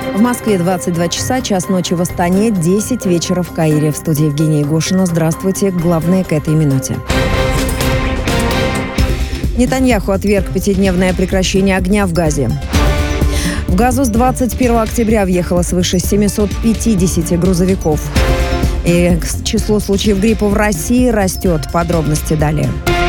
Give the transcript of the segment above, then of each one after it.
В Москве 22 часа, час ночи в Астане, 10 вечера в Каире. В студии Евгения Егошина. Здравствуйте. Главное к этой минуте. Нетаньяху отверг пятидневное прекращение огня в Газе. В Газу с 21 октября въехало свыше 750 грузовиков. И число случаев гриппа в России растет. Подробности далее.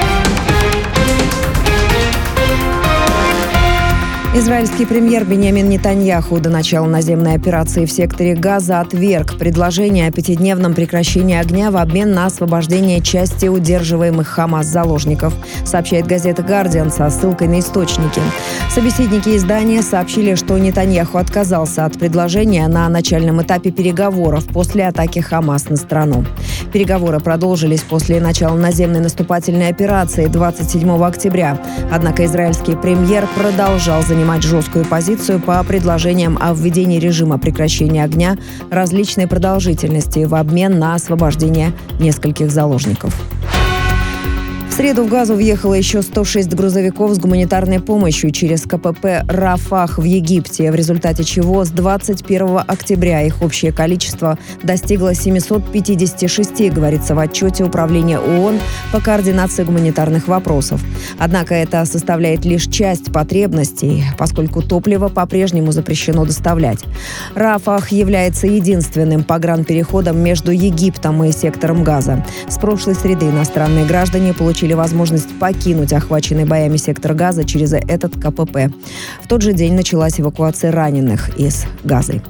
Израильский премьер Биньямин Нетаньяху до начала наземной операции в секторе Газа отверг предложение о пятидневном прекращении огня в обмен на освобождение части удерживаемых ХАМАС заложников, сообщает газета «Гардиан» со ссылкой на источники. Собеседники издания сообщили, что Нетаньяху отказался от предложения на начальном этапе переговоров после атаки ХАМАС на страну. Переговоры продолжились после начала наземной наступательной операции 27 октября. Однако израильский премьер продолжал занимать жесткую позицию по предложениям о введении режима прекращения огня различной продолжительности в обмен на освобождение нескольких заложников. В среду в Газу въехало еще 106 грузовиков с гуманитарной помощью через КПП «Рафах» в Египте, в результате чего с 21 октября их общее количество достигло 756, говорится в отчете Управления ООН по координации гуманитарных вопросов. Однако это составляет лишь часть потребностей, поскольку топливо по-прежнему запрещено доставлять. «Рафах» является единственным погранпереходом между Египтом и сектором Газа. С прошлой среды иностранные граждане получили возможность покинуть охваченный боями сектор Газа через этот КПП. В тот же день началась эвакуация раненых из Газы.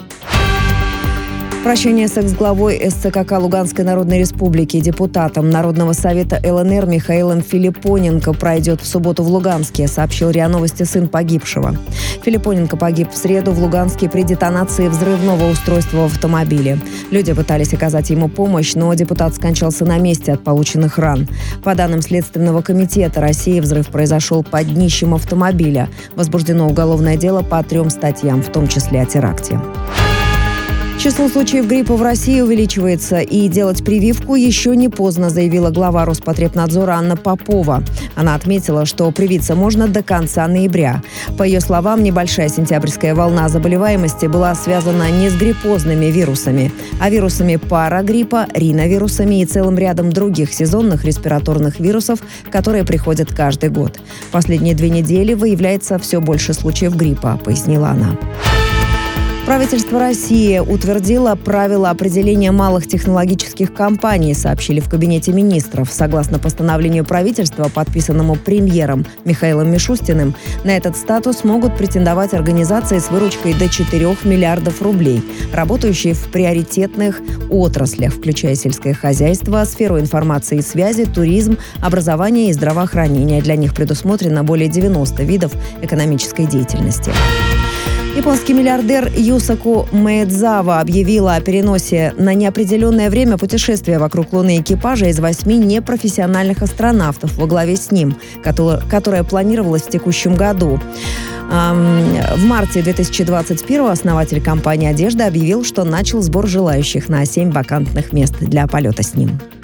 Прощание с экс-главой СЦКК Луганской Народной Республики, депутатом Народного совета ЛНР Михаилом Филиппоненко пройдет в субботу в Луганске, сообщил РИА Новости сын погибшего. Филиппоненко погиб в среду в Луганске при детонации взрывного устройства в автомобиле. Люди пытались оказать ему помощь, но депутат скончался на месте от полученных ран. По данным Следственного комитета России, взрыв произошел под днищем автомобиля. Возбуждено уголовное дело по 3 статьям, в том числе о теракте. Число случаев гриппа в России увеличивается, и делать прививку еще не поздно, заявила глава Роспотребнадзора Анна Попова. Она отметила, что привиться можно до конца ноября. По ее словам, небольшая сентябрьская волна заболеваемости была связана не с гриппозными вирусами, а вирусами парагриппа, риновирусами и целым рядом других сезонных респираторных вирусов, которые приходят каждый год. Последние 2 недели выявляется все больше случаев гриппа, пояснила она. Правительство России утвердило правила определения малых технологических компаний, сообщили в Кабинете министров. Согласно постановлению правительства, подписанному премьером Михаилом Мишустиным, на этот статус могут претендовать организации с выручкой до 4 миллиардов рублей, работающие в приоритетных отраслях, включая сельское хозяйство, сферу информации и связи, туризм, образование и здравоохранение. Для них предусмотрено более 90 видов экономической деятельности. Японский миллиардер Юсаку Маэдзава объявила о переносе на неопределенное время путешествия вокруг Луны экипажа из 8 непрофессиональных астронавтов во главе с ним, которое планировалось в текущем году. В марте 2021 основатель компании одежды объявил, что начал сбор желающих на 7 вакантных мест для полета с ним.